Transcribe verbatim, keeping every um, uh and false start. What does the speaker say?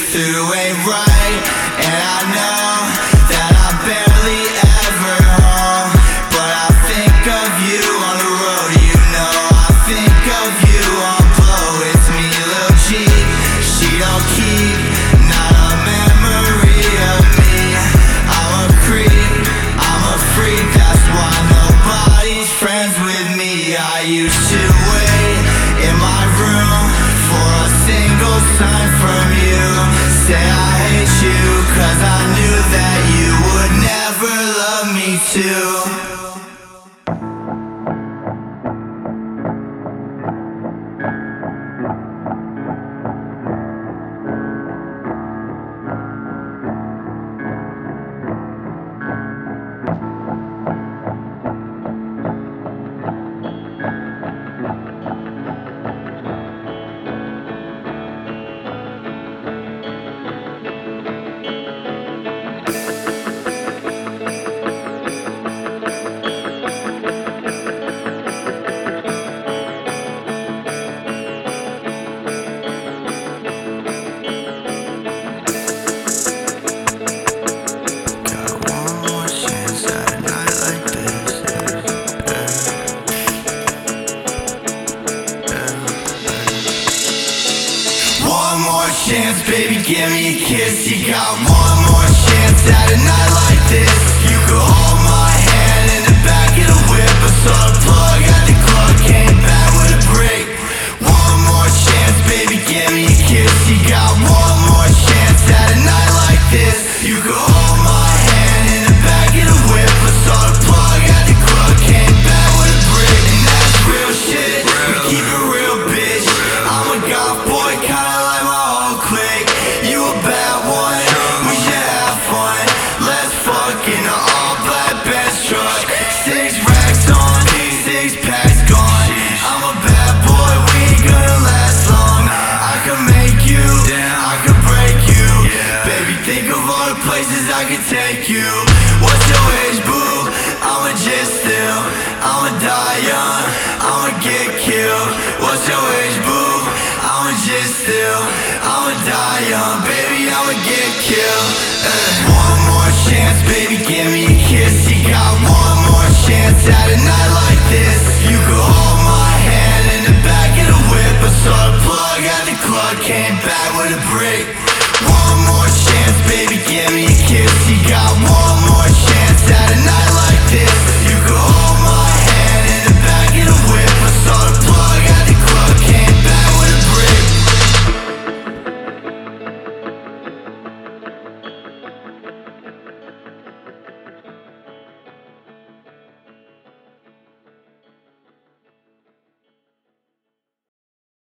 through ain't right. And I know that I'm barely ever home, but I think of you on the road, you know. I think of you on blow. It's me, Lil G. She don't keep, not a memory of me. I'm a creep, I'm a freak, that's why nobody's friends with me. I used to wait in my room for a single sign from you. Say I hate you, cause I knew that you would never love me too. One more chance, baby, give me a kiss. You got one more chance at a night like this. You could hold my hand in the back of the whip. I saw the plug at the club, came back with a break. One more chance, baby, give me a kiss. You got one more chance at a night like this. You could hold my hand in the back of the whip. I saw the plug at the club, came back with a break. And that's real shit, we keep it real, bitch. I'm a goth boy, kinda like my whole clique. You a bad one, we should have fun. Let's fuck in an all black Benz truck. Six racks on, six packs gone. I'm a bad boy, we ain't gonna last long. I could make you, I could break you. Baby, think of all the places I could take you. What's your age, boo? I'ma just still, I'ma die young, I'ma get killed. What's your age, boo? I'ma just still, I'ma die young, baby, I'ma get killed. uh. One more chance, baby, give me a kiss. You got one more chance at a night like this. You could hold my hand in the back of the whip. I saw the plug at the club, came back with a break. One more chance.